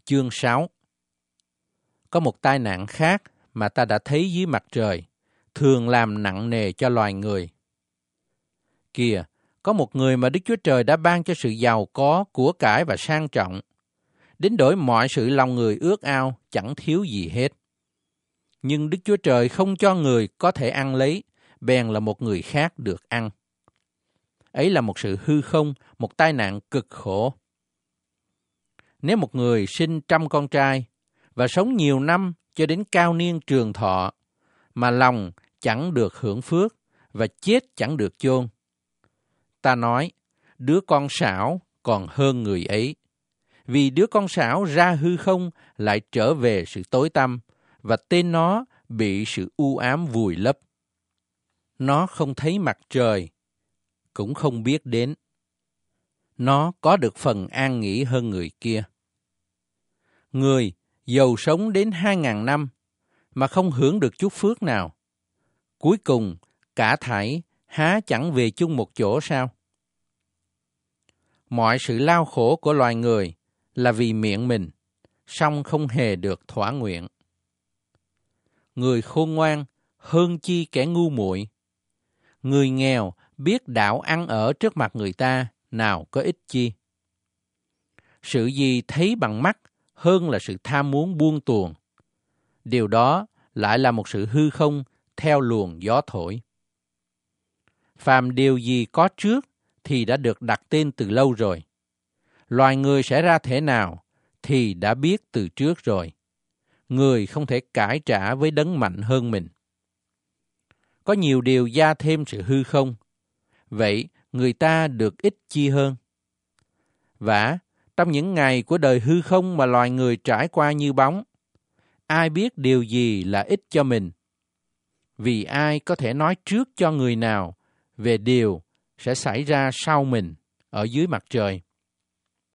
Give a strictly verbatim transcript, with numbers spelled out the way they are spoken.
Chương sáu. Có một tai nạn khác mà ta đã thấy dưới mặt trời, thường làm nặng nề cho loài người. Kìa, có một người mà Đức Chúa Trời đã ban cho sự giàu có, của cải và sang trọng, đến đổi mọi sự lòng người ước ao, chẳng thiếu gì hết. Nhưng Đức Chúa Trời không cho người có thể ăn lấy, bèn là một người khác được ăn. Ấy là một sự hư không, một tai nạn cực khổ. Nếu một người sinh trăm con trai và sống nhiều năm cho đến cao niên trường thọ, mà lòng chẳng được hưởng phước và chết chẳng được chôn, ta nói, đứa con sảo còn hơn người ấy. Vì đứa con sảo ra hư không lại trở về sự tối tăm, và tên nó bị sự u ám vùi lấp. Nó không thấy mặt trời, cũng không biết đến. Nó có được phần an nghỉ hơn người kia. Người giàu sống đến hai ngàn năm mà không hưởng được chút phước nào, cuối cùng cả thảy há chẳng về chung một chỗ sao? Mọi sự lao khổ của loài người là vì miệng mình, song không hề được thỏa nguyện. Người khôn ngoan hơn chi kẻ ngu muội. Người nghèo biết đạo ăn ở trước mặt người ta, nào có ích chi. Sự gì thấy bằng mắt hơn là sự tham muốn buông tuồng. Điều đó lại là một sự hư không theo luồng gió thổi. Phàm điều gì có trước thì đã được đặt tên từ lâu rồi. Loài người sẽ ra thế nào thì đã biết từ trước rồi. Người không thể cãi trả với đấng mạnh hơn mình. Có nhiều điều gia thêm sự hư không. Vậy người ta được ích chi hơn. Vả, trong những ngày của đời hư không mà loài người trải qua như bóng, ai biết điều gì là ích cho mình? Vì ai có thể nói trước cho người nào về điều sẽ xảy ra sau mình ở dưới mặt trời?